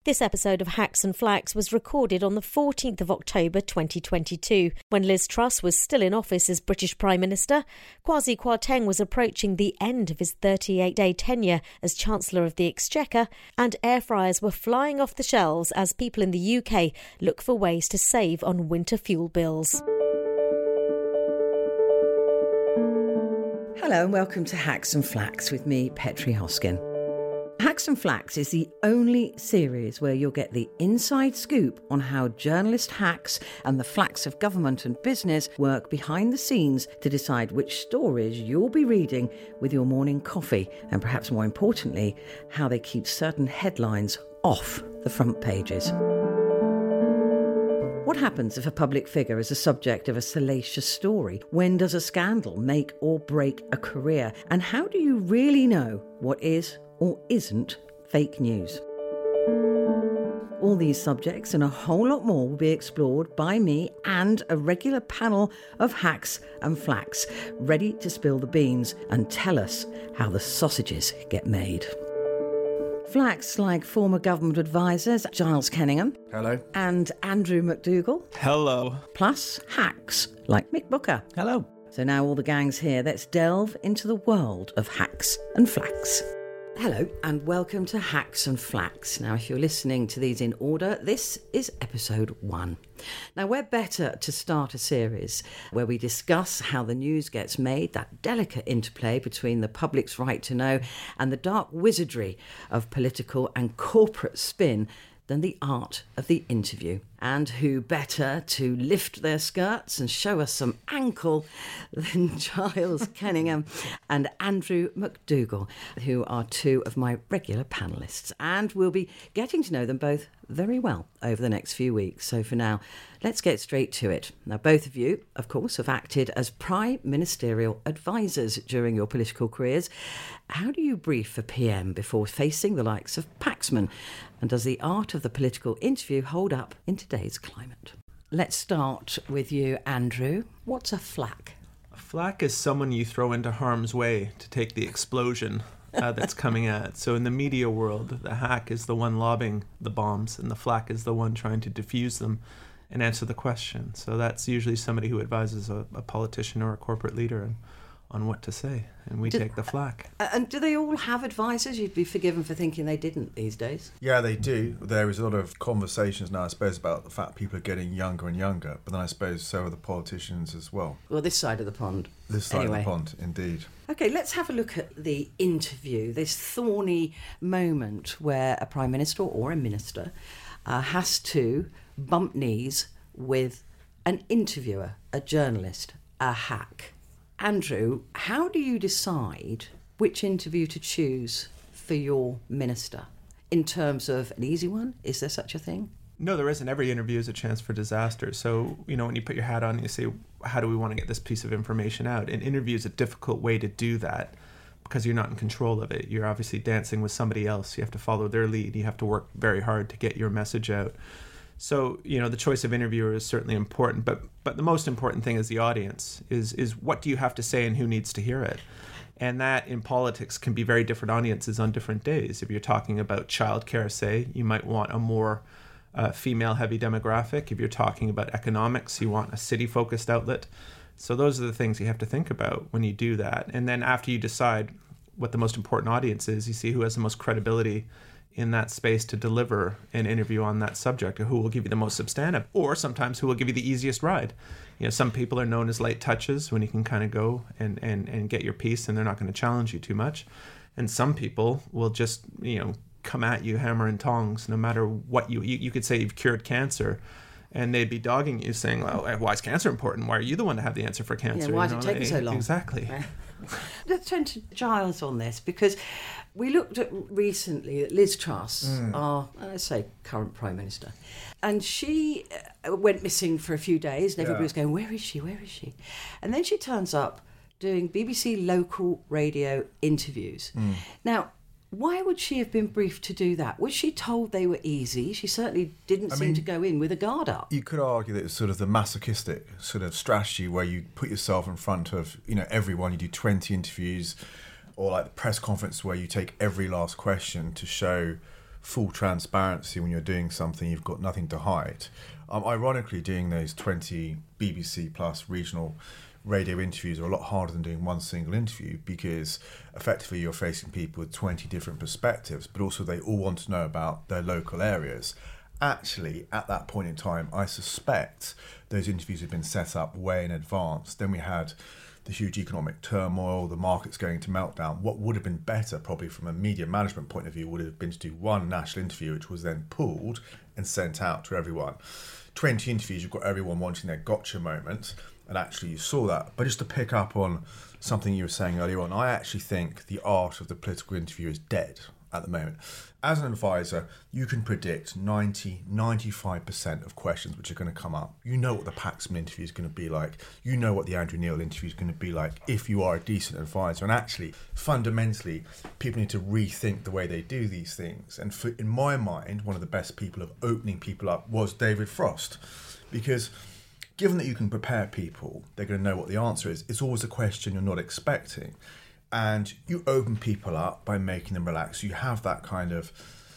This episode of Hacks and Flacks was recorded on the 14th of October 2022, when Liz Truss was still in office as British Prime Minister, Kwasi Kwarteng was approaching the end of his 38-day tenure as Chancellor of the Exchequer, and air fryers were flying off the shelves as people in the UK look for ways to save on winter fuel bills. Hello and welcome to Hacks and Flacks with me, Petri Hoskin. Hacks and Flacks is the only series where you'll get the inside scoop on how journalist hacks and the flacks of government and business work behind the scenes to decide which stories you'll be reading with your morning coffee, and perhaps more importantly, how they keep certain headlines off the front pages. What happens if a public figure is the subject of a salacious story? When does a scandal make or break a career? And how do you really know what is or isn't fake news? All these subjects and a whole lot more will be explored by me and a regular panel of hacks and flacks, ready to spill the beans and tell us how the sausages get made. Flacks like former government advisors Giles Kenningham. Hello. And Andrew McDougall. Hello. Plus hacks like Mick Booker. Hello. So now all the gang's here, let's delve into the world of hacks and flacks. Hello and welcome to Hacks and Flacks. Now, if you're listening to these in order, this is episode 1. Now, we're better to start a series where we discuss how the news gets made, that delicate interplay between the public's right to know and the dark wizardry of political and corporate spin than the art of the interview. And who better to lift their skirts and show us some ankle than Giles Kenningham and Andrew McDougall, who are two of my regular panellists. And we'll be getting to know them both very well over the next few weeks. So for now, let's get straight to it. Now, both of you, of course, have acted as prime ministerial advisors during your political careers. How do you brief a PM before facing the likes of Paxman? And does the art of the political interview hold up in today's climate? Let's start with you, Andrew. What's a flack? A flack is someone you throw into harm's way to take the explosion that's coming at. So in the media world, the hack is the one lobbing the bombs, and the flack is the one trying to defuse them and answer the question. So that's usually somebody who advises a politician or a corporate leader on what to say, and we take the flack. And do they all have advisors? You'd be forgiven for thinking they didn't these days. Yeah, they do. There is a lot of conversations now, I suppose, about the fact people are getting younger and younger, but then I suppose so are the politicians as well. Well, this side of the pond. This side of the pond, indeed. OK, let's have a look at the interview, this thorny moment where a Prime Minister or a Minister has to bump knees with an interviewer, a journalist, a hack. Andrew, how do you decide which interview to choose for your minister? In terms of an easy one, is there such a thing? No, there isn't. Every interview is a chance for disaster. So, when you put your hat on and you say, how do we want to get this piece of information out? An interview is a difficult way to do that because you're not in control of it. You're obviously dancing with somebody else. You have to follow their lead. You have to work very hard to get your message out. So, the choice of interviewer is certainly important, but the most important thing is the audience, is what do you have to say and who needs to hear it? And that in politics can be very different audiences on different days. If you're talking about childcare, say, you might want a more female-heavy demographic. If you're talking about economics, you want a city-focused outlet. So those are the things you have to think about when you do that. And then after you decide what the most important audience is, you see who has the most credibility in that space to deliver an interview on that subject, or who will give you the most substantive, or sometimes who will give you the easiest ride. Some people are known as light touches when you can kind of go and get your piece and they're not going to challenge you too much. And some people will just, come at you hammer and tongs no matter what you could say you've cured cancer. And they'd be dogging you saying, well, why is cancer important? Why are you the one to have the answer for cancer? Yeah, why is it taking so long? Exactly. Let's turn to Giles on this, because we looked at recently at Liz Truss, our, let's say, current Prime Minister, and she went missing for a few days, and everybody was going, where is she? Where is she? And then she turns up doing BBC local radio interviews. Now, why would she have been briefed to do that? Was she told they were easy? She certainly didn't seem to go in with a guard up. You could argue that it's sort of the masochistic sort of strategy where you put yourself in front of, everyone. You do 20 interviews, or like the press conference where you take every last question to show full transparency when you're doing something, you've got nothing to hide. Ironically, doing those 20 BBC Plus regional radio interviews are a lot harder than doing one single interview, because effectively you're facing people with 20 different perspectives, but also they all want to know about their local areas. Actually, at that point in time, I suspect those interviews had been set up way in advance. Then we had the huge economic turmoil, the market's going to meltdown. What would have been better, probably from a media management point of view, would have been to do one national interview, which was then pulled and sent out to everyone. 20 interviews, you've got everyone wanting their gotcha moment, and actually you saw that. But just to pick up on something you were saying earlier on, I actually think the art of the political interview is dead at the moment. As an advisor, you can predict 95% of questions which are going to come up. You know what the Paxman interview is going to be like. You know what the Andrew Neil interview is going to be like if you are a decent advisor. And actually, fundamentally, people need to rethink the way they do these things. And in my mind, one of the best people of opening people up was David Frost. Because given that you can prepare people, they're going to know what the answer is. It's always a question you're not expecting. And you open people up by making them relax. You have that kind of,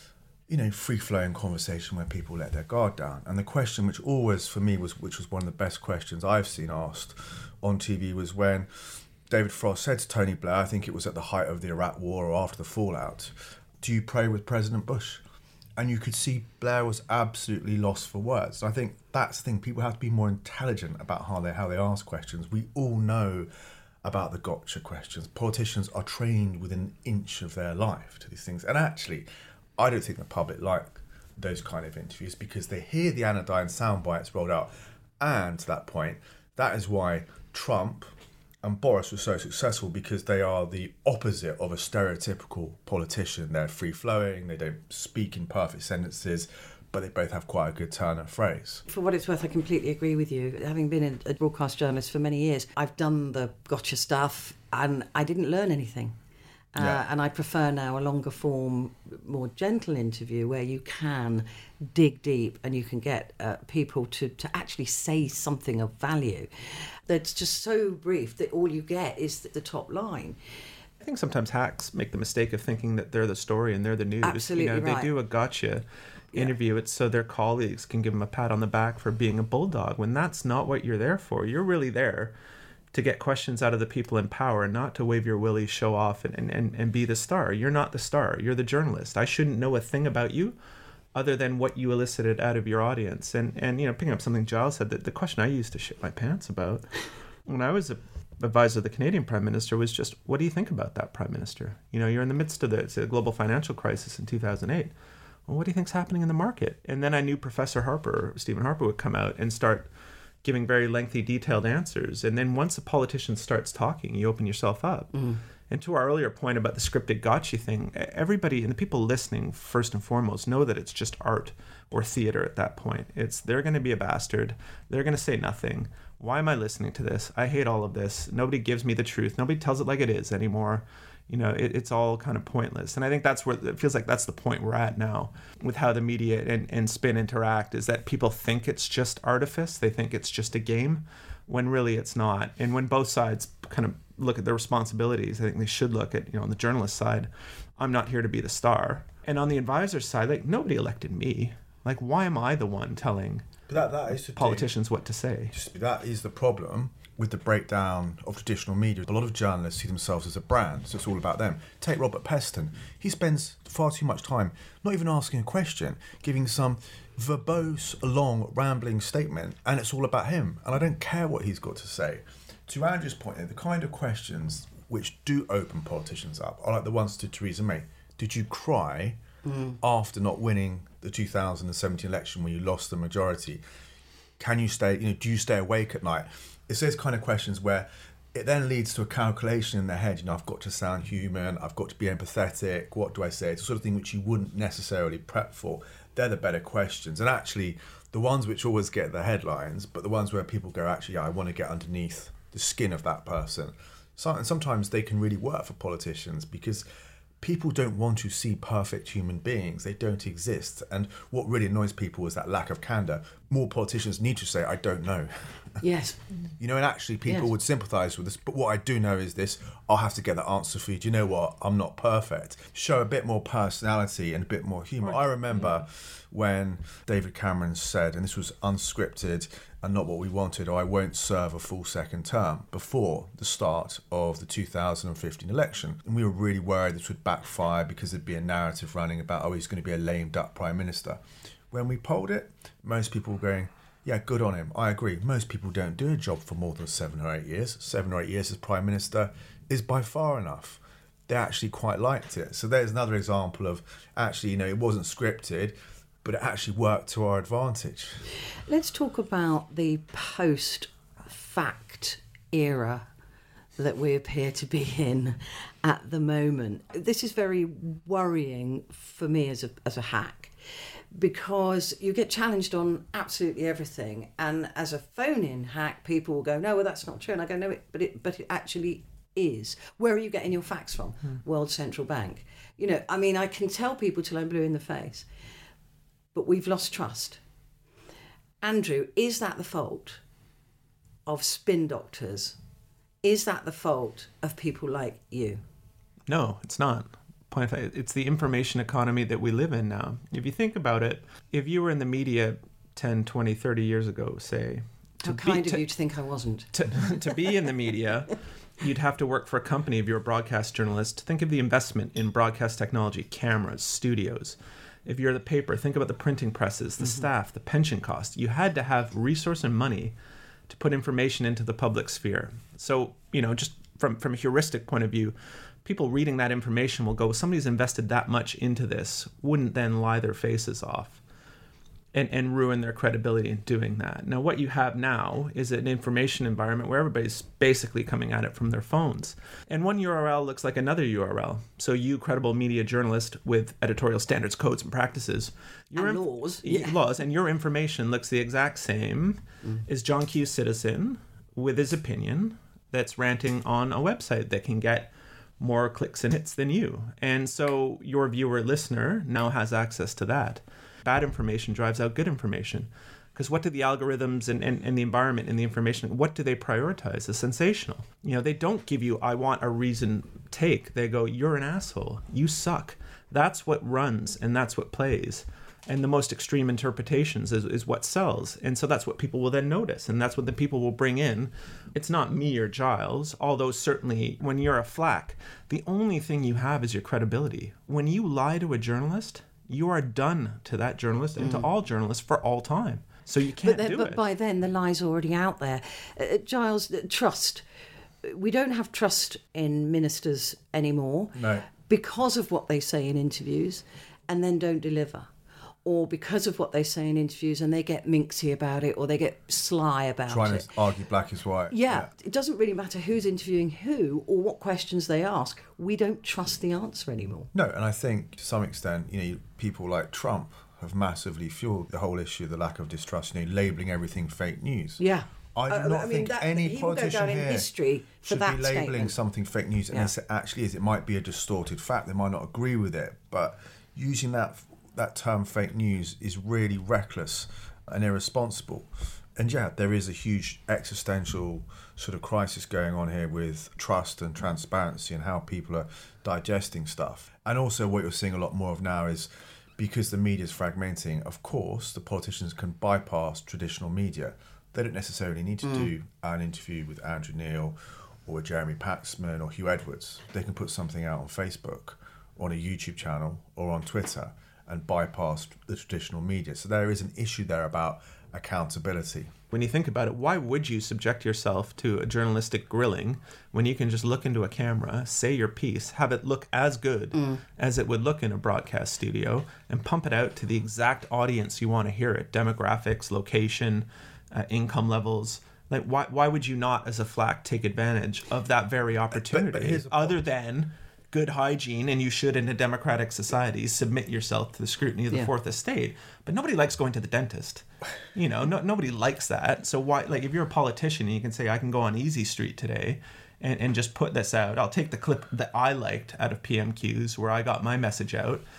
free-flowing conversation where people let their guard down. And the question which always, for me, which was one of the best questions I've seen asked on TV, was when David Frost said to Tony Blair, I think it was at the height of the Iraq War or after the fallout, do you pray with President Bush? And you could see Blair was absolutely lost for words. I think that's the thing. People have to be more intelligent about how they ask questions. We all know about the gotcha questions. Politicians are trained within an inch of their life to these things. And actually, I don't think the public like those kind of interviews, because they hear the anodyne sound bites rolled out. And to that point, that is why Trump and Boris were so successful, because they are the opposite of a stereotypical politician. They're free-flowing, they don't speak in perfect sentences, but they both have quite a good turn of phrase. For what it's worth, I completely agree with you. Having been a broadcast journalist for many years, I've done the gotcha stuff and I didn't learn anything. And I prefer now a longer form, more gentle interview where you can dig deep and you can get people to actually say something of value. That's just so brief that all you get is the top line. I think sometimes hacks make the mistake of thinking that they're the story and they're the news. Absolutely right. They do a gotcha interview. It's so their colleagues can give them a pat on the back for being a bulldog, when that's not what you're there for. You're really there to get questions out of the people in power, not to wave your willy, show off, and be the star. You're not the star. You're the journalist. I shouldn't know a thing about you other than what you elicited out of your audience. And picking up something Giles said, that the question I used to shit my pants about when I was a advisor of the Canadian Prime Minister was just, what do you think about that Prime Minister? You're in the midst of the global financial crisis in 2008. Well, what do you think's happening in the market? And then I knew Professor Harper, Stephen Harper, would come out and start giving very lengthy, detailed answers. And then once a politician starts talking, you open yourself up. Mm. And to our earlier point about the scripted gotcha thing, everybody and the people listening, first and foremost, know that it's just art or theater at that point. They're going to be a bastard. They're going to say nothing. Why am I listening to this? I hate all of this. Nobody gives me the truth. Nobody tells it like it is anymore. It's all kind of pointless. And I think that's where it feels like that's the point we're at now with how the media and spin interact, is that people think it's just artifice. They think it's just a game, when really it's not. And when both sides kind of look at their responsibilities, I think they should look at, on the journalist side, I'm not here to be the star. And on the advisor side, nobody elected me. Why am I the one telling that is politicians what to say? That is the problem with the breakdown of traditional media. A lot of journalists see themselves as a brand, so it's all about them. Take Robert Peston. He spends far too much time not even asking a question, giving some verbose, long, rambling statement, and it's all about him. And I don't care what he's got to say. To Andrew's point, the kind of questions which do open politicians up are like the ones to Theresa May. Did you cry after not winning the 2017 election when you lost the majority? Can you stay, do you stay awake at night? It's those kind of questions where it then leads to a calculation in their head. I've got to sound human, I've got to be empathetic, what do I say? It's the sort of thing which you wouldn't necessarily prep for. They're the better questions. And actually, the ones which always get the headlines, but the ones where people go, actually, I want to get underneath the skin of that person. And sometimes they can really work for politicians, because people don't want to see perfect human beings. They don't exist. And what really annoys people is that lack of candor. More politicians need to say, I don't know. Yes. You know, and actually people Yes. would sympathise with this. But what I do know is this: I'll have to get that answer for you. Do you know what? I'm not perfect. Show a bit more personality and a bit more humour. I remember when David Cameron said, and this was unscripted and not what we wanted, I won't serve a full second term, before the start of the 2015 election. And we were really worried this would backfire because there'd be a narrative running about, oh, he's going to be a lame duck Prime Minister. When we polled it, most people were going, yeah, good on him. I agree. Most people don't do a job for more than 7 or 8 years. 7 or 8 years as Prime Minister is by far enough. They actually quite liked it. So there's another example of actually, you know, it wasn't scripted, but it actually worked to our advantage. Let's talk about the post-fact era that we appear to be in at the moment. This is very worrying for me as a hack, because you get challenged on absolutely everything, and as a phone-in hack, people will go, no, well, that's not true, and I go, no, but it actually is. Where are you getting your facts from? World Central Bank. You know, I mean, I can tell people till I'm blue in the face, but we've lost trust. Andrew, is that the fault of spin doctors? Is that the fault of people like you? No, it's not. It's the information economy that we live in now. If you think about it, if you were in the media 10, 20, 30 years ago, say... How kind of you to think I wasn't. To be in the media, you'd have to work for a company if you're a broadcast journalist. Think of the investment in broadcast technology, cameras, studios. If you're the paper, think about the printing presses, the staff, the pension cost. You had to have resource and money to put information into the public sphere. So, you know, just from a heuristic point of view, people reading that information will go, somebody's invested that much into this, wouldn't then lie their faces off and ruin their credibility in doing that. Now, what you have now is an information environment where everybody's basically coming at it from their phones. And one URL looks like another URL. So you, credible media journalist with editorial standards, codes, and practices. And laws. Laws, and your information looks the exact same as John Q. Citizen with his opinion that's ranting on a website that can get more clicks and hits than you. And so your viewer, listener now has access to that. Bad information drives out good information. Because what do the algorithms and the environment and the information, what do they prioritize? The sensational. You know, they don't give you, I want a reason take. They go, you're an asshole. You suck. That's what runs and that's what plays. And the most extreme interpretations is what sells. And so that's what people will then notice. And that's what the people will bring in. It's not me or Giles, although certainly when you're a flack, the only thing you have is your credibility. When you lie to a journalist, you are done to that journalist and to all journalists for all time. So you can't do it. But by then, the lie's already out there. Giles, trust. We don't have trust in ministers anymore. No. Because of what they say in interviews and then don't deliver. Or because of what they say in interviews and they get minxy about it or they get sly about it. Trying to argue black is white. Yeah, it doesn't really matter who's interviewing who or what questions they ask. We don't trust the answer anymore. No, and I think to some extent, you know, people like Trump have massively fueled the whole issue, the lack of distrust, you know, labelling everything fake news. Yeah. I do not think any politician in here history for should that be labelling statement. something fake news, unless it actually is. It might be a distorted fact. They might not agree with it, but using that term fake news is really reckless and irresponsible. And yeah, there is a huge existential sort of crisis going on here with trust and transparency and how people are digesting stuff. And also what you're seeing a lot more of now is, because the media is fragmenting, of course, the politicians can bypass traditional media. They don't necessarily need to do an interview with Andrew Neil or Jeremy Paxman or Hugh Edwards. They can put something out on Facebook, on a YouTube channel or on Twitter and bypass the traditional media. So there is an issue there about accountability. When you think about it, why would you subject yourself to a journalistic grilling when you can just look into a camera, say your piece, have it look as good as it would look in a broadcast studio, and pump it out to the exact audience you want to hear it, demographics, location, income levels. Like, why would you not, as a flack, take advantage of that very opportunity, other than good hygiene, and you should, in a democratic society, submit yourself to the scrutiny of the Fourth Estate. But nobody likes going to the dentist. You know, nobody likes that. So why, like, if you're a politician and you can say, I can go on Easy Street today and just put this out. I'll take the clip that I liked out of PMQs where I got my message out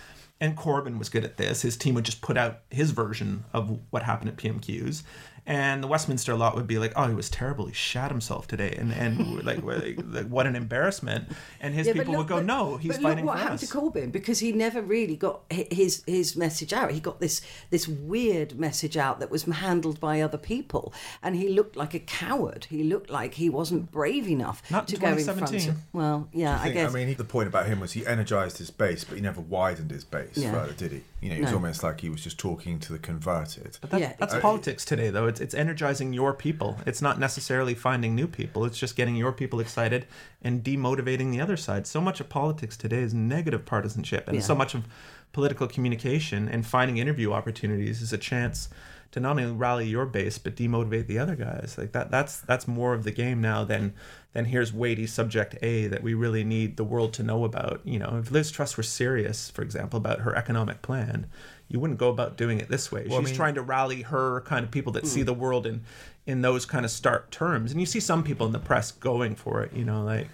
And Corbyn was good at this. His team would just put out his version of what happened at PMQs. And the Westminster lot would be like, oh, he was terrible. He shat himself today. And like, what an embarrassment. And his people would go, no, he's fighting for us. But look what happened to Corbyn, because he never really got his message out. He got this weird message out that was handled by other people. And he looked like a coward. He looked like he wasn't brave enough to go in front of... Well, yeah, I guess... I mean, the point about him was he energised his base, but he never widened his base further, did he? You know, it was almost like he was just talking to the converted. But that's politics today, though. It's energizing your people. It's not necessarily finding new people. It's just getting your people excited and demotivating the other side. So much of politics today is negative partisanship, and so much of political communication and finding interview opportunities is a chance to not only rally your base but demotivate the other guys. Like that's more of the game now than here's weighty subject A that we really need the world to know about. You know, if Liz Truss were serious, for example, about her economic plan, you wouldn't go about doing it this way. She's trying to rally her kind of people that see the world in those kind of stark terms. And you see some people in the press going for it,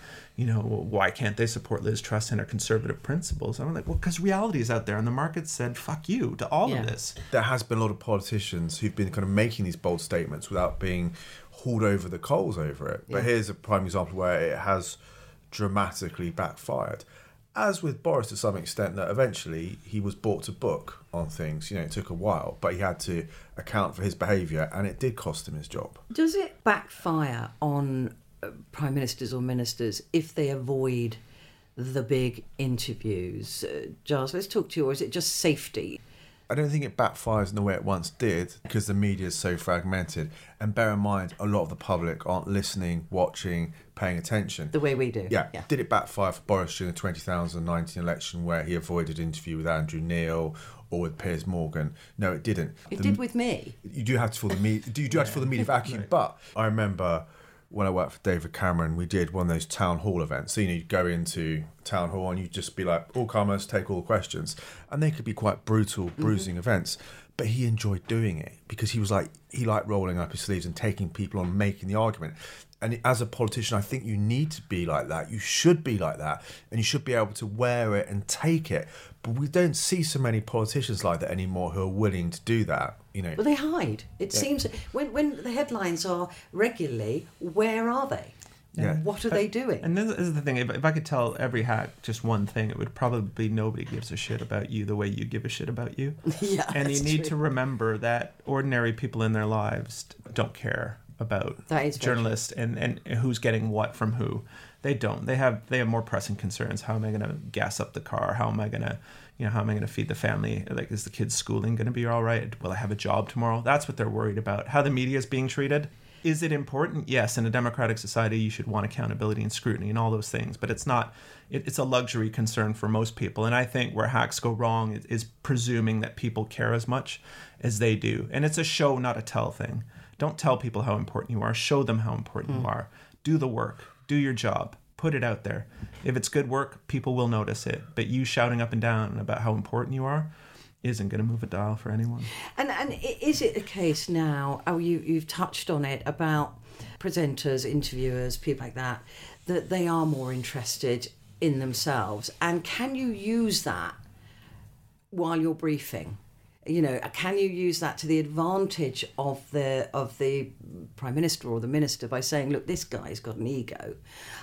why can't they support Liz Truss and her conservative principles? And I'm like, well, because reality is out there and the market said, fuck you to all of this. There has been a lot of politicians who've been kind of making these bold statements without being hauled over the coals over it. But here's a prime example where it has dramatically backfired. As with Boris to some extent, that eventually he was brought to book on things. You know, it took a while, but he had to account for his behaviour and it did cost him his job. Does it backfire on prime ministers or ministers if they avoid the big interviews? Giles, let's talk to you, or is it just safety? I don't think it backfires in the way it once did because the media is so fragmented. And bear in mind, a lot of the public aren't listening, watching, paying attention. The way we do. Yeah. Did it backfire for Boris during the 2019 election where he avoided interview with Andrew Neil or with Piers Morgan? No, it didn't. It did with me. You do have to feel the media. You do have to feel the media vacuum. But I remember when I worked for David Cameron, we did one of those town hall events. So, you'd go into town hall and you'd just be like, all comers, take all the questions. And they could be quite brutal, bruising events. But he enjoyed doing it because he liked rolling up his sleeves and taking people on, making the argument. And as a politician, I think you need to be like that. You should be like that. And you should be able to wear it and take it. But we don't see so many politicians like that anymore who are willing to do that. You know. Well, they hide. It seems when the headlines are regularly, where are they? And what are they doing? And this is the thing. If I could tell every hack just one thing, it would probably be nobody gives a shit about you the way you give a shit about you. And you need to remember that ordinary people in their lives don't care about journalists and who's getting what from who. They don't. They have more pressing concerns. How am I going to gas up the car? How am I going to feed the family? Like, is the kids' schooling going to be all right? Will I have a job tomorrow? That's what they're worried about. How the media is being treated. Is it important? Yes. In a democratic society, you should want accountability and scrutiny and all those things. But it's not. It's a luxury concern for most people. And I think where hacks go wrong is presuming that people care as much as they do. And it's a show, not a tell thing. Don't tell people how important you are. Show them how important you are. Do the work. Do your job. Put it out there. If it's good work, people will notice it. But you shouting up and down about how important you are isn't going to move a dial for anyone. And is it the case now, you've touched on it, about presenters, interviewers, people like that they are more interested in themselves? And can you use that while you're briefing? You know, can you use that to the advantage of the Prime Minister or the Minister by saying, look, this guy's got an ego,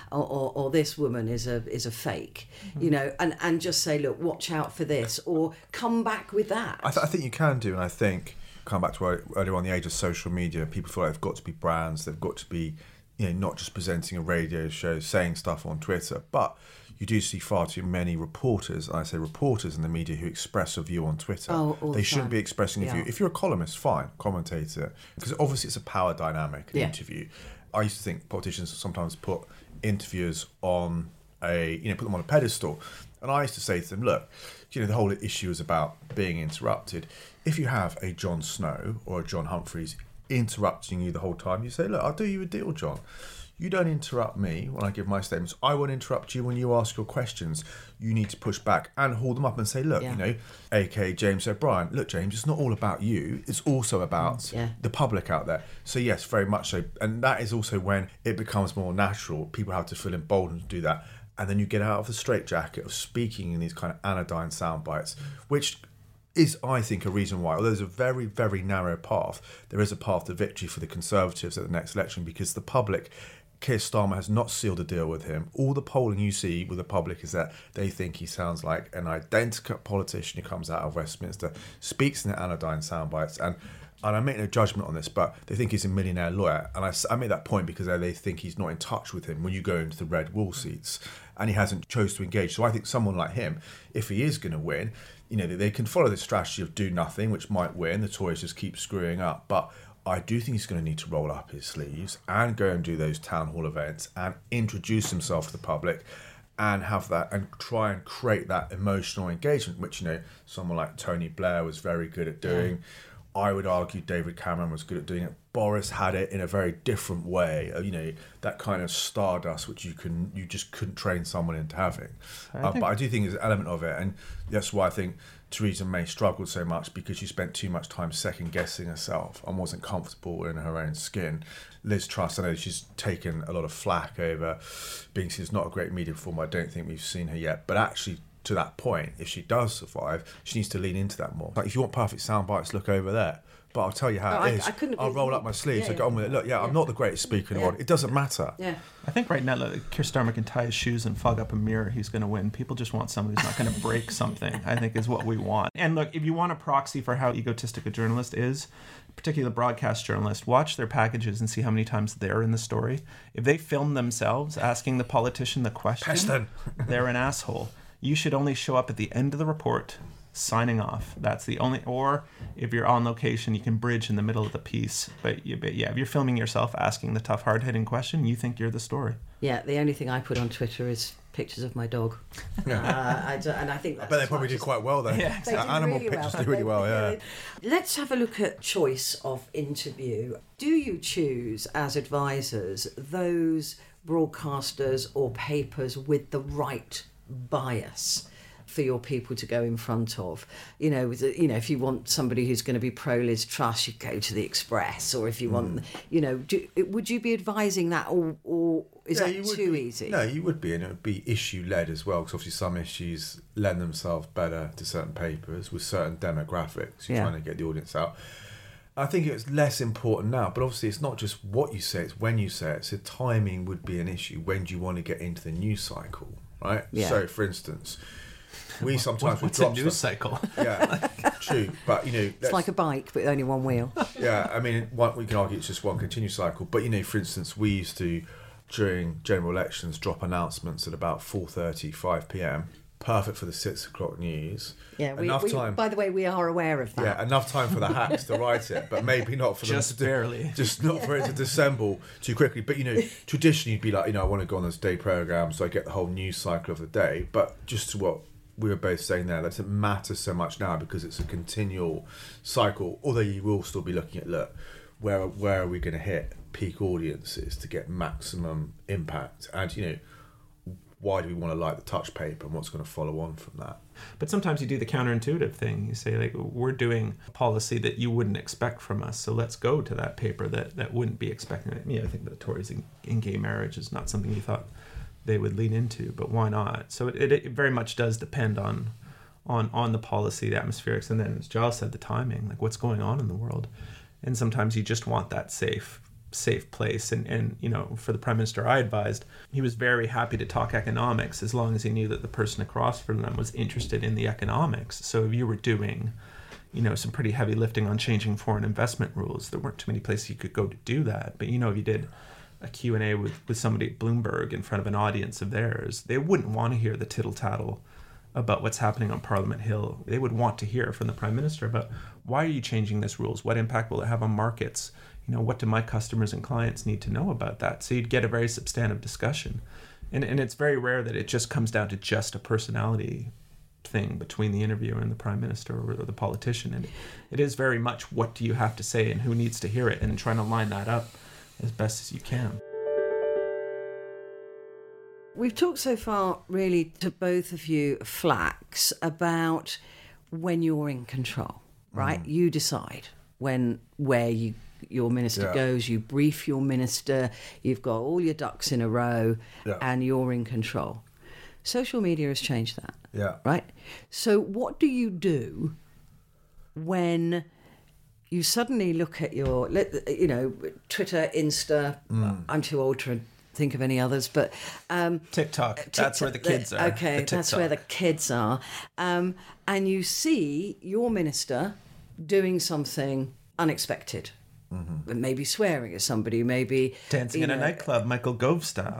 or this woman is a fake, you know, and just say, look, watch out for this, or come back with that? I think you can do, and I think, come back to earlier on, the age of social media, people feel like they've got to be brands, they've got to be, you know, not just presenting a radio show, saying stuff on Twitter, but you do see far too many reporters, and I say reporters in the media, who express a view on Twitter. They shouldn't be expressing a view. If you're a columnist, fine, commentator, because obviously it's a power dynamic, an interview. I used to think politicians sometimes put interviewers on put them on a pedestal. And I used to say to them, look, you know, the whole issue is about being interrupted. If you have a Jon Snow or a John Humphreys interrupting you the whole time, you say, look, I'll do you a deal, John. You don't interrupt me when I give my statements. I won't interrupt you when you ask your questions. You need to push back and hold them up and say, look, you know, aka James O'Brien, look, James, it's not all about you. It's also about the public out there. So yes, very much so. And that is also when it becomes more natural. People have to feel emboldened to do that. and then you get out of the straitjacket of speaking in these kind of anodyne sound bites, which is, I think, a reason why, although there's a very, very narrow path, there is a path to victory for the Conservatives at the next election, because the public, Keir Starmer has not sealed a deal with him. All the polling you see with the public is that they think he sounds like an identical politician who comes out of Westminster, speaks in the anodyne sound bites, and I make no judgment on this, but they think he's a millionaire lawyer. And I make that point because they think he's not in touch with him when you go into the red wall seats, and he hasn't chose to engage. So I think someone like him, if he is going to win, they can follow the strategy of do nothing, which might win. The Tories just keep screwing up. But I do think he's going to need to roll up his sleeves and go and do those town hall events and introduce himself to the public and have that and try and create that emotional engagement, which, someone like Tony Blair was very good at doing. Yeah. I would argue David Cameron was good at doing it. Boris had it in a very different way, that kind of stardust which you just couldn't train someone into having. But I do think there's an element of it, and that's why I think Theresa May struggled so much, because she spent too much time second guessing herself and wasn't comfortable in her own skin. Liz Truss, I know she's taken a lot of flack over being seen as not a great media performer. I don't think we've seen her yet, but actually, to that point, if she does survive, she needs to lean into that more. Like, if you want perfect sound bites, look over there. But I'll tell you how it is. I'll roll up my sleeves. I get on with it. Look, I'm not the greatest speaker in the world. It doesn't matter. Yeah. I think right now, Keir Starmer can tie his shoes and fog up a mirror. He's going to win. People just want someone who's not going to break something, I think, is what we want. And look, if you want a proxy for how egotistic a journalist is, particularly a broadcast journalist, watch their packages and see how many times they're in the story. If they film themselves asking the politician the question, they're an asshole. You should only show up at the end of the report, signing off. That's the only, or if you're on location, you can bridge in the middle of the piece. But if you're filming yourself asking the tough, hard-hitting question, you think you're the story. Yeah, the only thing I put on Twitter is pictures of my dog. And I think that's... I bet they probably do quite well then. Yeah, exactly. Animal really pictures do really well, yeah. Let's have a look at choice of interview. Do you choose, as advisors, those broadcasters or papers with the right bias for your people to go in front of? If you want somebody who's going to be pro Liz Truss, you go to the Express, or if you want, would you be advising that, or is that too easy? No, you would be, and it would be issue led as well, because obviously some issues lend themselves better to certain papers with certain demographics. You're trying to get the audience out. I think it's less important now, but obviously it's not just what you say, it's when you say it. So timing would be an issue. When do you want to get into the news cycle? Right. Yeah. So, for instance, we sometimes what's a news cycle? Yeah, true. But it's like a bike, but only one wheel. Yeah, I mean, we can argue it's just one continuous cycle. But for instance, we used to, during general elections, drop announcements at about 4:30, 5 p.m. Perfect for the 6 o'clock news. Yeah, by the way, we are aware of that. Yeah, enough time for the hacks to write it, but maybe not for them barely. Just not for it to dissemble too quickly. But traditionally you'd be like, I want to go on this day programme, so I get the whole news cycle of the day. But just to what we were both saying there, that doesn't matter so much now, because it's a continual cycle. Although you will still be looking at, where are we going to hit peak audiences to get maximum impact, and why do we want to like the touch paper, and what's going to follow on from that? But sometimes you do the counterintuitive thing. You say, we're doing a policy that you wouldn't expect from us, so let's go to that paper that wouldn't be expecting it. I think the Tories in gay marriage is not something you thought they would lean into, but why not? So it very much does depend on the policy, the atmospherics, and then, as Giles said, the timing, what's going on in the world. And sometimes you just want that safe place, and for the Prime Minister I advised, he was very happy to talk economics as long as he knew that the person across from them was interested in the economics. So if you were doing some pretty heavy lifting on changing foreign investment rules, there weren't too many places you could go to do that. But if you did a Q&A with somebody at Bloomberg in front of an audience of theirs, they wouldn't want to hear the tittle-tattle about what's happening on Parliament Hill. They would want to hear from the Prime Minister about, why are you changing this rules? What impact will it have on markets? What do my customers and clients need to know about that? So you'd get a very substantive discussion. And it's very rare that it just comes down to just a personality thing between the interviewer and the Prime Minister or the politician. And it is very much, what do you have to say and who needs to hear it, and trying to line that up as best as you can. We've talked so far, really, to both of you, Flax, about when you're in control, right? You decide where your minister goes, you brief your minister, you've got all your ducks in a row, and you're in control. Social media has changed that. Yeah. Right? So what do you do when you suddenly look at your, Twitter, Insta, I'm too old to think of any others, but TikTok, that's where the kids are. Okay, that's where the kids are. And you see your minister doing something unexpected. Maybe swearing at somebody, maybe dancing in a nightclub, Michael Gove style.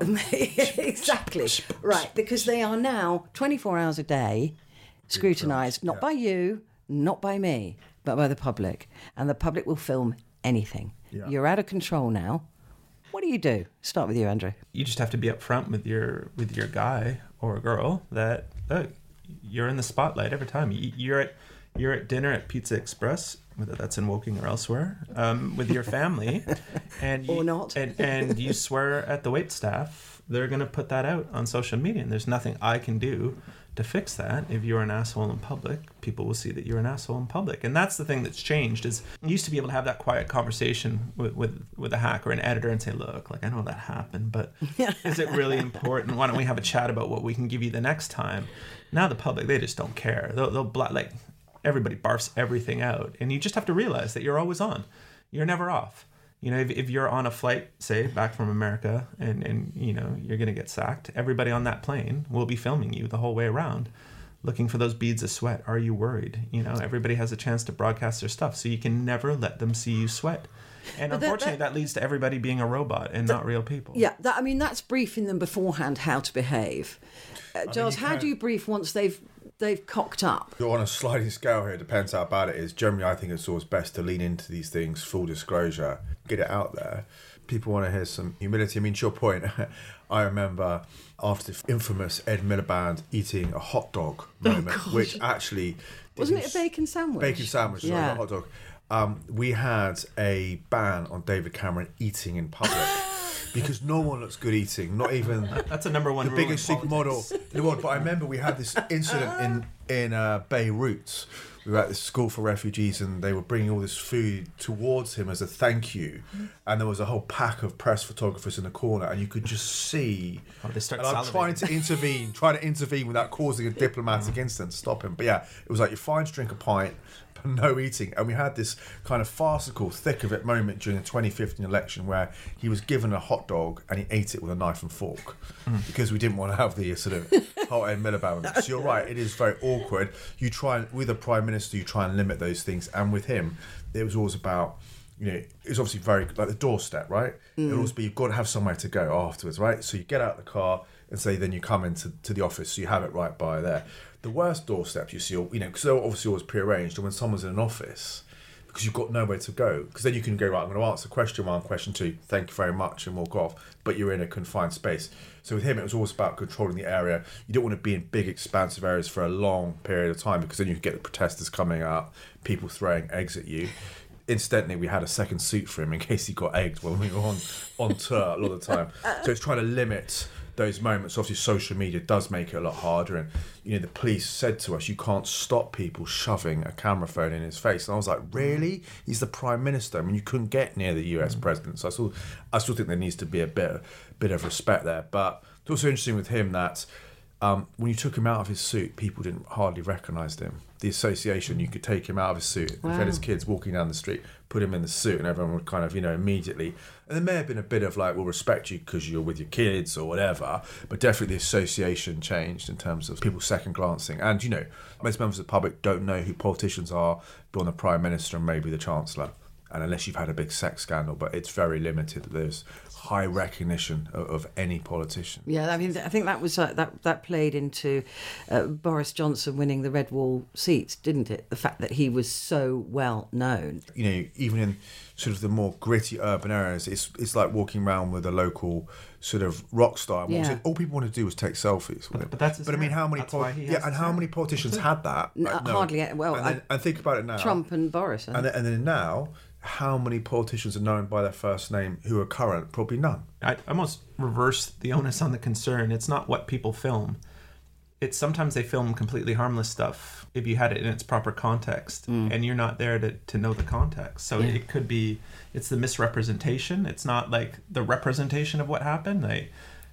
Exactly. Right, because they are now 24 hours a day scrutinised, not by you, not by me, but by the public. And the public will film anything. Yeah. You're out of control now. What do you do? Start with you, Andrew. You just have to be upfront with your guy or girl that you're in the spotlight every time. You're at dinner at Pizza Express, whether that's in Woking or elsewhere, with your family, and or not, and you swear at the waitstaff. They're going to put that out on social media, and there's nothing I can do to fix that. If you're an asshole in public, people will see that you're an asshole in public. And that's the thing that's changed, is you used to be able to have that quiet conversation with a hack or an editor and say, look, like, I know that happened, but is it really important? Why don't we have a chat about what we can give you the next time? Now the public, they just don't care. They'll like, everybody barfs everything out. And you just have to realize that you're always on. You're never off. You know, if you're on a flight, say, back from America, and you know, you're going to get sacked, everybody on that plane will be filming you the whole way around, looking for those beads of sweat. Are you worried? You know, everybody has a chance to broadcast their stuff, so you can never let them see you sweat. And but unfortunately, that leads to everybody being a robot and not real people. Yeah, that's briefing them beforehand how to behave. Giles, how do you brief once they've cocked up? You're on a sliding scale here. It depends how bad it is. Generally, I think it's always best to lean into these things, full disclosure, get it out there. People want to hear some humility. I mean, to your point, I remember after the infamous Ed Miliband eating a hot dog moment, which actually... Wasn't it a bacon sandwich? Bacon sandwich, sorry, not a hot dog. We had a ban on David Cameron eating in public. Because no one looks good eating, not even that's a number one the biggest supermodel in the world. But I remember we had this incident in Beirut. We were at this school for refugees, and they were bringing all this food towards him as a thank you. And there was a whole pack of press photographers in the corner, and you could just see. They start and I'm trying to intervene without causing a diplomatic incident to stop him. But yeah, it was like you're fine to drink a pint, but no eating. And we had this kind of farcical, thick of it moment during the 2015 election where he was given a hot dog and he ate it with a knife and fork because we didn't want to have the sort of hot Ed Miliband. So you're right, it is very awkward. You try, with a prime minister, you try and limit those things. And with him, it was always about, you know, it's obviously very like the doorstep, right? It would also be, you've got to have somewhere to go afterwards, right? So you get out of the car and say, then you come into the office, so you have it right by there. The worst doorsteps you see, you know, because they're obviously always prearranged, and when someone's in an office, because you've got nowhere to go, because then you can go, right, I'm going to answer question 1, question 2, thank you very much, and walk off, but you're in a confined space. So with him, it was always about controlling the area. You don't want to be in big, expansive areas for a long period of time, because then you can get the protesters coming out, people throwing eggs at you. Incidentally, we had a second suit for him in case he got egged when we were on tour a lot of the time. So it's trying to limit those moments. Obviously, social media does make it a lot harder, and you know, the police said to us, you can't stop people shoving a camera phone in his face. And I was like, really? He's the prime minister. I mean, you couldn't get near the US president. So I still think there needs to be a bit of respect there. But it's also interesting with him that when you took him out of his suit, people didn't hardly recognise him. The association, you could take him out of his suit, wow. If he had his kids walking down the street, put him in the suit, and everyone would kind of, you know, immediately. And there may have been a bit of like, we'll respect you because you're with your kids or whatever, but definitely the association changed in terms of people second glancing. And, you know, most members of the public don't know who politicians are beyond the Prime Minister and maybe the Chancellor. And unless you've had a big sex scandal, but it's very limited. There's high recognition of any politician. Yeah, I mean, I think that was that played into Boris Johnson winning the Red Wall seats, didn't it? The fact that he was so well known. You know, even in sort of the more gritty urban areas, it's like walking around with a local sort of rock star. And yeah. All people want to do was take selfies with him. But I mean, how many how many politicians had that? No. Hardly. Well, and think about it now. Trump and Boris. And then now, how many politicians are known by their first name who are current? Probably none. I almost reverse the onus on the concern. It's not what people film. It's sometimes they film completely harmless stuff if you had it in its proper context, and you're not there to know the context. So it could be, it's the misrepresentation. It's not like the representation of what happened.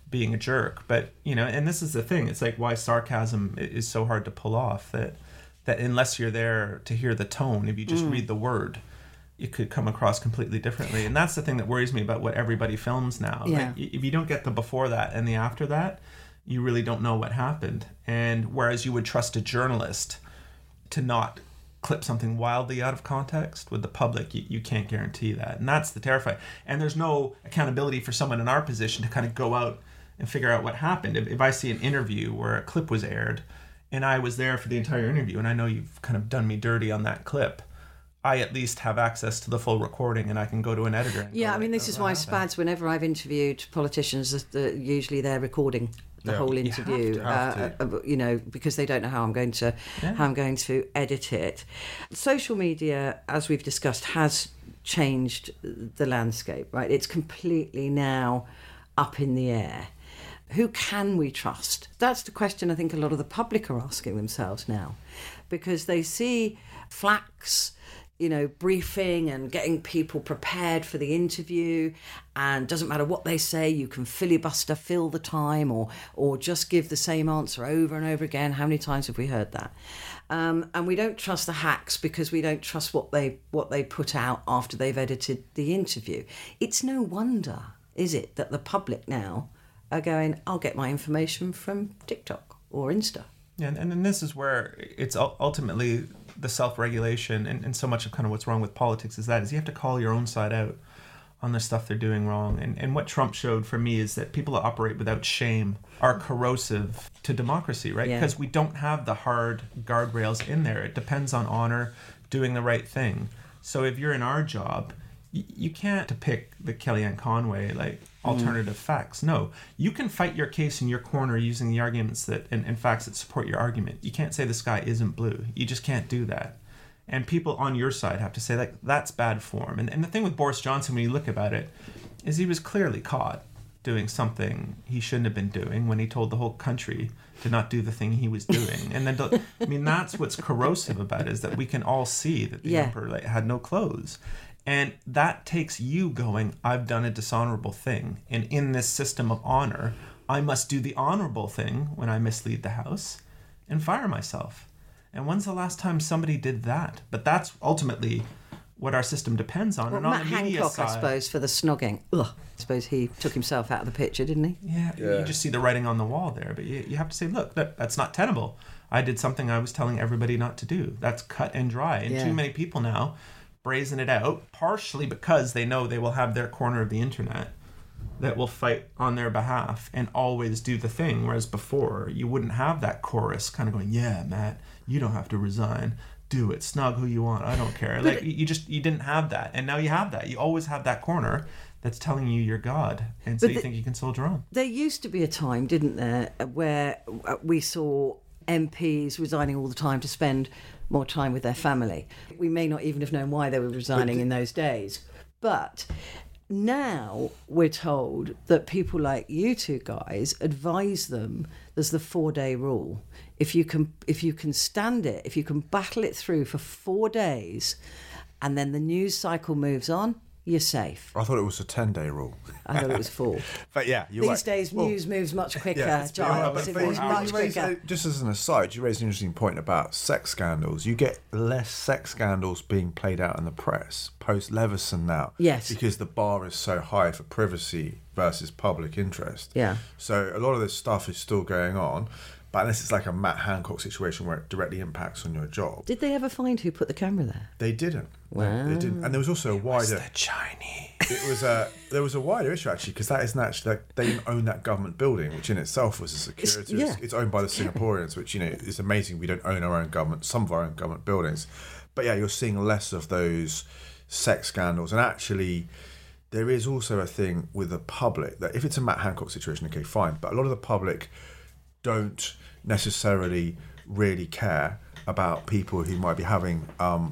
being a jerk. But, and this is the thing. It's like why sarcasm is so hard to pull off, that unless you're there to hear the tone, if you just read the word, it could come across completely differently. And that's the thing that worries me about what everybody films now. Yeah. Like, if you don't get the before that and the after that, you really don't know what happened. And whereas you would trust a journalist to not clip something wildly out of context, with the public, you can't guarantee that. And that's the terrifying. And there's no accountability for someone in our position to kind of go out and figure out what happened. If I see an interview where a clip was aired and I was there for the entire interview, and I know you've kind of done me dirty on that clip, I at least have access to the full recording, and I can go to an editor. Yeah, I mean, this is why SPADs, whenever I've interviewed politicians, usually they're recording the whole interview, have to. Because they don't know how I'm going to edit it. Social media, as we've discussed, has changed the landscape, right? It's completely now up in the air. Who can we trust? That's the question I think a lot of the public are asking themselves now, because they see Flax, briefing and getting people prepared for the interview, and doesn't matter what they say, you can filibuster, fill the time, or just give the same answer over and over again. How many times have we heard that? And we don't trust the hacks because we don't trust what they put out after they've edited the interview. It's no wonder, is it, that the public now are going, I'll get my information from TikTok or Insta. Yeah, and then this is where it's ultimately the self-regulation, and so much of kind of what's wrong with politics is you have to call your own side out on the stuff they're doing wrong. And what Trump showed for me is that people that operate without shame are corrosive to democracy, right? Yeah. Because we don't have the hard guardrails in there. It depends on honor, doing the right thing. So if you're in our job, you can't pick the Kellyanne Conway, alternative facts. No, you can fight your case in your corner using the arguments and facts that support your argument. You can't say the sky isn't blue. You just can't do that. And people on your side have to say, that's bad form. And the thing with Boris Johnson, when you look about it, is he was clearly caught doing something he shouldn't have been doing when he told the whole country to not do the thing he was doing. And then, that's what's corrosive about it, is that we can all see that the emperor had no clothes. And that takes you going, I've done a dishonorable thing. And in this system of honor, I must do the honorable thing when I mislead the House and fire myself. And when's the last time somebody did that? But that's ultimately what our system depends on. Well, and on Matt the media Hancock, side, I suppose, for the snogging. Ugh. I suppose he took himself out of the picture, didn't he? Yeah, you just see the writing on the wall there. But you have to say, look, that's not tenable. I did something I was telling everybody not to do. That's cut and dry. And too many people now brazen it out, partially because they know they will have their corner of the internet that will fight on their behalf and always do the thing, whereas before you wouldn't have that chorus kind of going, yeah, Matt, you don't have to resign, do it, snog who you want, I don't care. You didn't have that, and now you have that. You always have that corner that's telling you you're God, and so you think you can soldier on. There used to be a time, didn't there, where we saw MPs resigning all the time to spend more time with their family. We may not even have known why they were resigning in those days. But now we're told that people like you two guys advise them, there's the 4-day rule. If you can stand it, if you can battle it through for 4 days and then the news cycle moves on, you're safe. I thought it was a 10-day rule. I thought it was 4. But yeah, you're These days, news moves much quicker, Giles. It moves much quicker. Just as an aside, you raised an interesting point about sex scandals. You get less sex scandals being played out in the press post-Leveson now. Yes. Because the bar is so high for privacy versus public interest. Yeah. So a lot of this stuff is still going on. But unless it's like a Matt Hancock situation where it directly impacts on your job. Did they ever find who put the camera there? They didn't. Wow. They didn't. And there was also a wider... the Chinese. There was a wider issue, actually, because that isn't actually... they didn't own that government building, which in itself was a security. It's owned by the Singaporeans, which, is amazing. We don't own our own government, some of our own government buildings. But yeah, you're seeing less of those sex scandals. And actually... there is also a thing with the public that if it's a Matt Hancock situation, okay, fine. But a lot of the public don't necessarily really care about people who might be having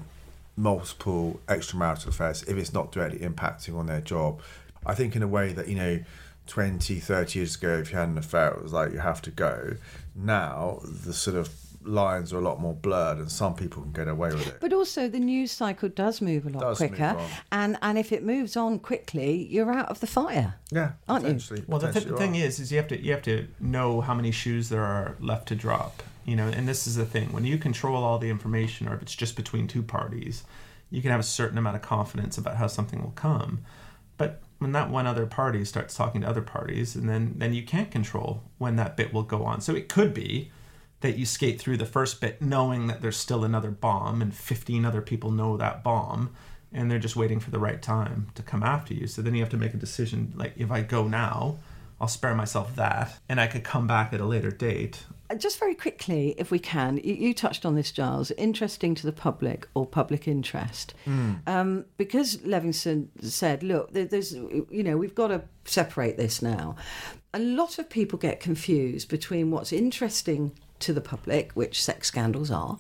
multiple extramarital affairs if it's not directly impacting on their job. I think in a way that, 20, 30 years ago, if you had an affair, it was like you have to go. Now, the sort of lines are a lot more blurred and some people can get away with it. But also the news cycle does move a lot quicker. And if it moves on quickly, you're out of the fire. Yeah, aren't you? Well, the thing is you have to know how many shoes there are left to drop. And this is the thing. When you control all the information, or if it's just between two parties, you can have a certain amount of confidence about how something will come. But when that one other party starts talking to other parties, and then you can't control when that bit will go on. So it could be that you skate through the first bit knowing that there's still another bomb and 15 other people know that bomb, and they're just waiting for the right time to come after you. So then you have to make a decision, like, if I go now, I'll spare myself that, and I could come back at a later date. Just very quickly, if we can, you touched on this, Giles, interesting to the public or public interest. Because Levinson said, look, there's, we've got to separate this now. A lot of people get confused between what's interesting to the public, which sex scandals are,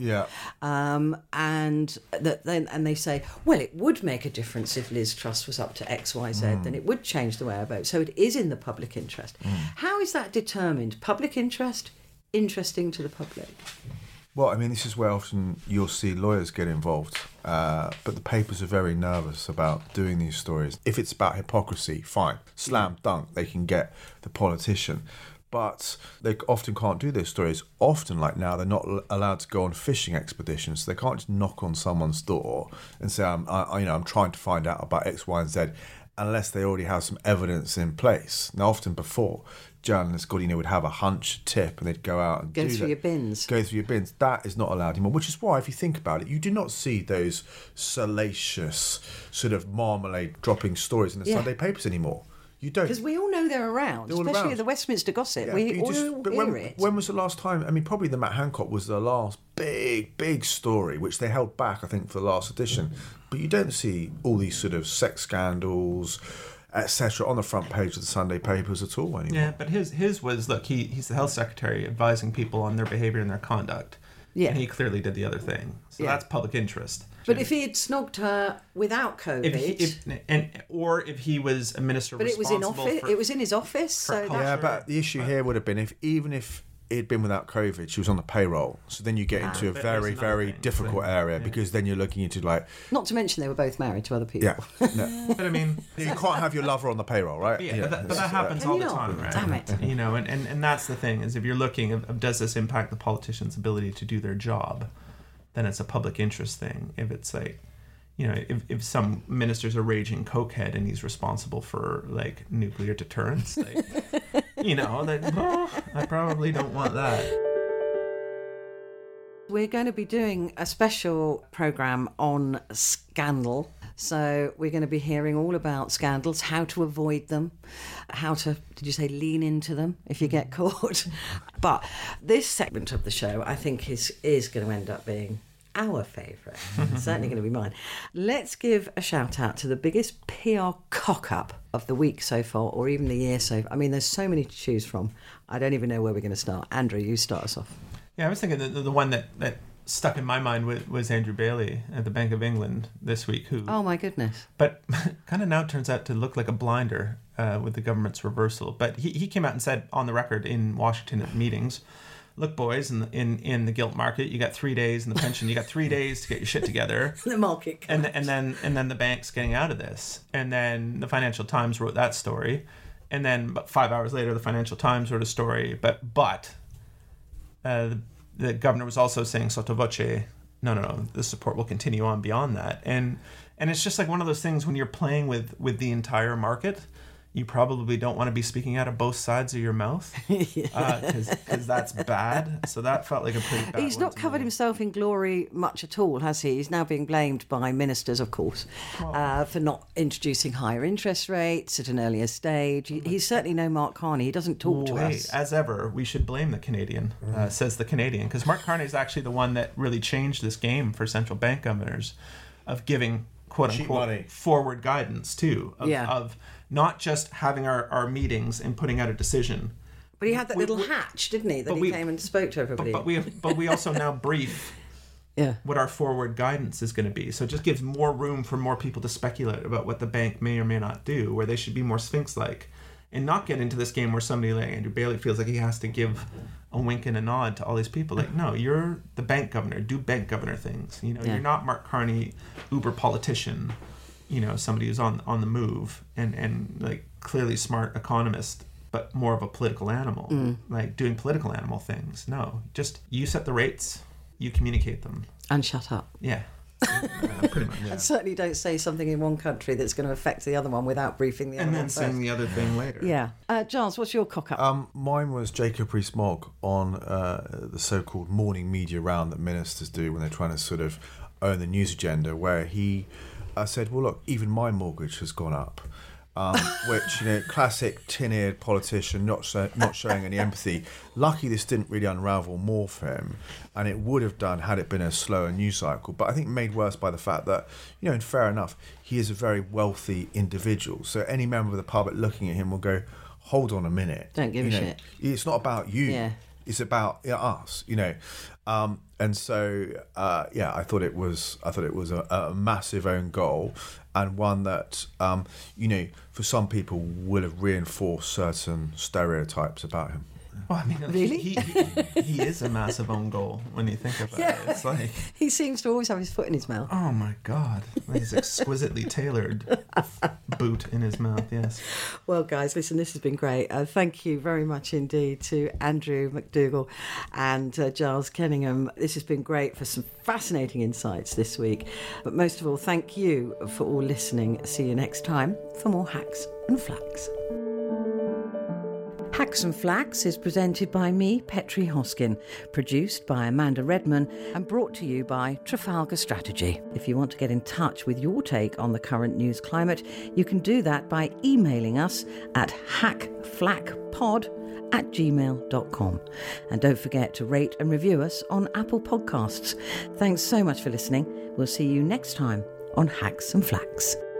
and they say, well, it would make a difference if Liz Truss was up to X, Y, Z, then it would change the way I vote. So it is in the public interest. How is that determined? Public interest, interesting to the public? Well, I mean, this is where often you'll see lawyers get involved, but the papers are very nervous about doing these stories. If it's about hypocrisy, fine, slam dunk, they can get the politician. But they often can't do those stories. Often, like now, they're not allowed to go on fishing expeditions. So they can't just knock on someone's door and say, I'm trying to find out about X, Y, and Z, unless they already have some evidence in place. Now, often before, journalists would have a hunch, tip, and they'd go out and go through your bins. Go through your bins. That is not allowed anymore, which is why, if you think about it, you do not see those salacious sort of marmalade dropping stories in the Sunday papers anymore. You don't. Because we all know they're around, especially the Westminster gossip. Yeah, we all hear it. When was the last time? I mean, probably the Matt Hancock was the last big story, which they held back, I think, for the last edition. But you don't see all these sort of sex scandals, etc., on the front page of the Sunday papers at all anymore. Yeah, but his was, look, he's the health secretary advising people on their behaviour and their conduct. Yeah. And he clearly did the other thing. So that's public interest. But if he had snogged her without COVID, or if he was a minister, but responsible it was in his office. So but the issue here would have been even if it had been without COVID, she was on the payroll. So then you get into a very, very difficult area because then you're looking into Not to mention they were both married to other people. Yeah, no. But I mean, you can't have your lover on the payroll, right? But that happens all the time, right? Damn it. And that's the thing is, if you're looking of does this impact the politician's ability to do their job, then it's a public interest thing. If it's like, if some ministers are raging cokehead and he's responsible for like nuclear deterrence, I probably don't want that. We're going to be doing a special programme on scandal. So we're going to be hearing all about scandals, how to avoid them, how to, did you say lean into them if you get caught? But this segment of the show, I think, is going to end up being our favourite. Certainly going to be mine. Let's give a shout out to the biggest PR cock-up of the week so far, or even the year so far. I mean, there's so many to choose from. I don't even know where we're going to start. Andrew, you start us off. Yeah, I was thinking the one that stuck in my mind was Andrew Bailey at the Bank of England this week. Who? Oh my goodness! But kind of now turns out to look like a blinder with the government's reversal. But he came out and said on the record in Washington at meetings, "Look, boys, in the gilt market, you got 3 days. In the pension, you got 3 days to get your shit together. The market, and then the bank's getting out of this. And then the Financial Times wrote that story, and then about 5 hours later, the Financial Times wrote a story. But the governor was also saying sotto voce, no, the support will continue on beyond that. And it's just like one of those things when you're playing with the entire market, you probably don't want to be speaking out of both sides of your mouth because that's bad. So that felt like a pretty bad He's not covered himself in glory much at all, has he? He's now being blamed by ministers, of course, for not introducing higher interest rates at an earlier stage. He's certainly no Mark Carney. He doesn't talk to us. As ever, we should blame the Canadian, says the Canadian, because Mark Carney is actually the one that really changed this game for central bank governors of giving quote-unquote forward guidance, too, of not just having our meetings and putting out a decision. But he had that little hatch, didn't he, that he came and spoke to everybody. But we also now brief what our forward guidance is going to be. So it just gives more room for more people to speculate about what the bank may or may not do, where they should be more Sphinx-like and not get into this game where somebody like Andrew Bailey feels like he has to give a wink and a nod to all these people. Like, no, you're the bank governor. Do bank governor things. You know, You're not Mark Carney, uber politician. You know, somebody who's on the move and like clearly smart economist, but more of a political animal, like doing political animal things. No, just you set the rates, you communicate them, and shut up. Yeah. Pretty much. And certainly don't say something in one country that's going to affect the other one without briefing the other one. And then saying the other thing later. Yeah. Giles, what's your cock-up? Mine was Jacob Rees-Mogg on the so-called morning media round that ministers do when they're trying to sort of own the news agenda, where he said, well, look, even my mortgage has gone up. Which, you know, classic tin-eared politician, not showing any empathy. Lucky this didn't really unravel more for him, and it would have done had it been a slower news cycle. But I think made worse by the fact that, you know, and fair enough, he is a very wealthy individual. So any member of the public looking at him will go, hold on a minute. Don't give a shit. It's not about you. Yeah. It's about us, you know. And so, I thought it was a massive own goal, and one that, you know, for some people will have reinforced certain stereotypes about him. Well, I mean, really? He is a massive own goal when you think about it. It's like, he seems to always have his foot in his mouth. oh my God, his exquisitely tailored boot in his mouth. Yes. Well, guys, listen, this has been great. Thank you very much indeed to Andrew McDougall and Giles Kenningham. This has been great for some fascinating insights this week. But most of all, thank you for all listening. See you next time for more Hacks and Flacks. Hacks and Flacks is presented by me, Petri Hoskin, produced by Amanda Redman and brought to you by Trafalgar Strategy. If you want to get in touch with your take on the current news climate, you can do that by emailing us at hackflackpod@gmail.com. And don't forget to rate and review us on Apple Podcasts. Thanks so much for listening. We'll see you next time on Hacks and Flacks.